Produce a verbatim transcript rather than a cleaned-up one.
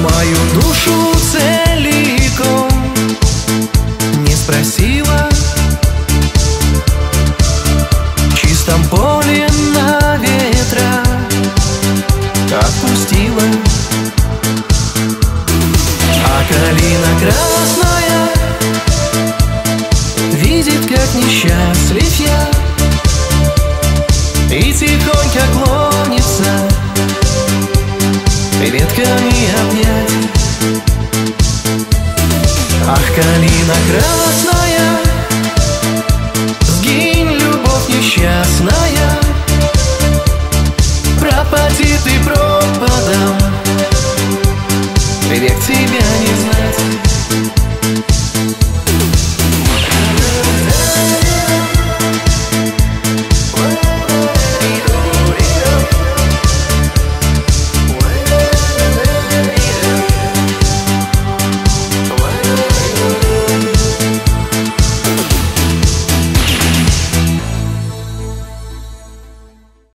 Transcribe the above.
мою душу целиком не спросила. В чистом поле на ветра отпустила. А калина красная видит, как несчастлив я, и тихонько клонится ветками обнять. Ах, калина красная, сгинь, любовь несчастная, пропади ты пропадом, век тебя не знать.